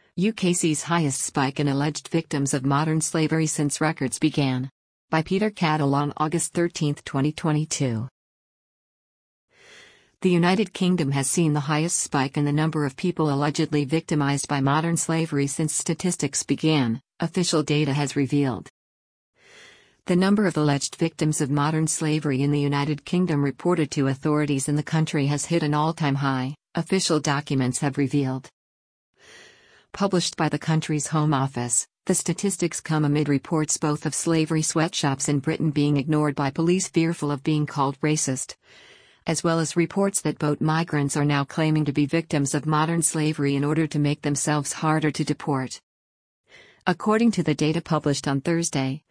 UK sees highest spike in alleged victims of modern slavery since records began. By Peter Cattle on August 13, 2022. The United Kingdom has seen the highest spike in the number of people allegedly victimized by modern slavery since statistics began, official data has revealed. The number of alleged victims of modern slavery in the United Kingdom reported to authorities in the country has hit an all-time high, official documents have revealed. Published by the country's Home Office, the statistics come amid reports both of slavery sweatshops in Britain being ignored by police fearful of being called racist, as well as reports that boat migrants are now claiming to be victims of modern slavery in order to make themselves harder to deport. According to the data published on Thursday,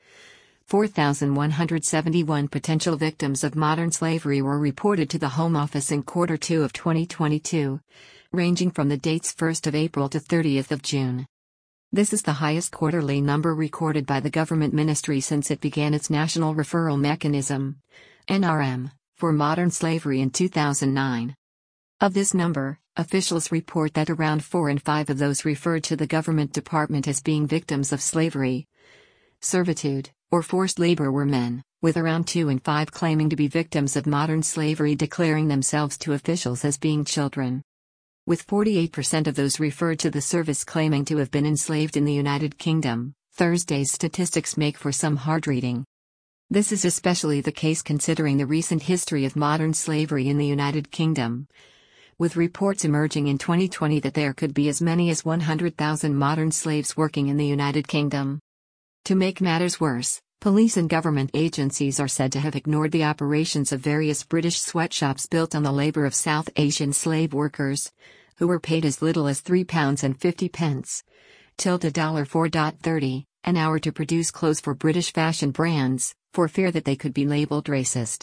4,171 potential victims of modern slavery were reported to the Home Office in Q2 of 2022, ranging from the dates 1st of April to 30th of June. This is the highest quarterly number recorded by the government ministry since it began its National Referral Mechanism, NRM, for modern slavery in 2009. Of this number, officials report that around 4 in 5 of those referred to the government department as being victims of slavery, servitude, or forced labor were men, with around 2 in 5 claiming to be victims of modern slavery declaring themselves to officials as being children. With 48% of those referred to the service claiming to have been enslaved in the United Kingdom, Thursday's statistics make for some hard reading. This is especially the case considering the recent history of modern slavery in the United Kingdom, with reports emerging in 2020 that there could be as many as 100,000 modern slaves working in the United Kingdom. To make matters worse, police and government agencies are said to have ignored the operations of various British sweatshops built on the labor of South Asian slave workers, who were paid as little as £3.50 till $4.30 an hour to produce clothes for British fashion brands, for fear that they could be labelled racist.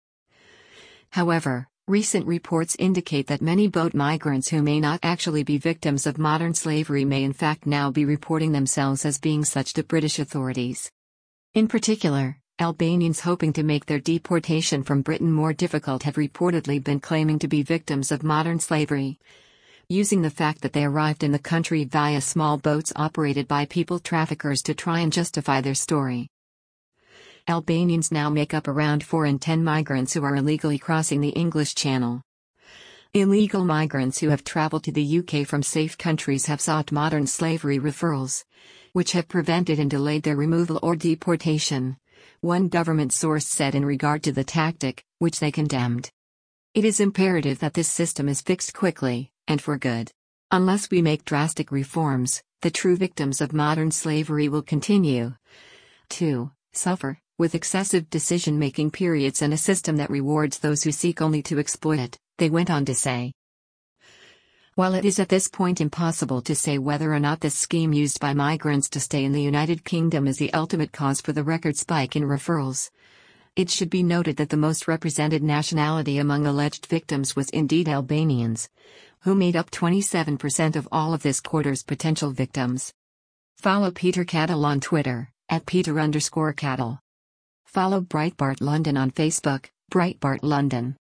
However, recent reports indicate that many boat migrants who may not actually be victims of modern slavery may in fact now be reporting themselves as being such to British authorities. In particular, Albanians hoping to make their deportation from Britain more difficult have reportedly been claiming to be victims of modern slavery, using the fact that they arrived in the country via small boats operated by people traffickers to try and justify their story. Albanians now make up around 4 in 10 migrants who are illegally crossing the English Channel. Illegal migrants who have traveled to the UK from safe countries have sought modern slavery referrals, which have prevented and delayed their removal or deportation, one government source said in regard to the tactic, which they condemned. It is imperative that this system is fixed quickly, and for good. Unless we make drastic reforms, the true victims of modern slavery will continue to suffer, with excessive decision-making periods and a system that rewards those who seek only to exploit it, they went on to say. While it is at this point impossible to say whether or not this scheme used by migrants to stay in the United Kingdom is the ultimate cause for the record spike in referrals, it should be noted that the most represented nationality among alleged victims was indeed Albanians, who made up 27% of all of this quarter's potential victims. Follow Peter Cattle on Twitter, @Peter_Cattle. Follow Breitbart London on Facebook, Breitbart London.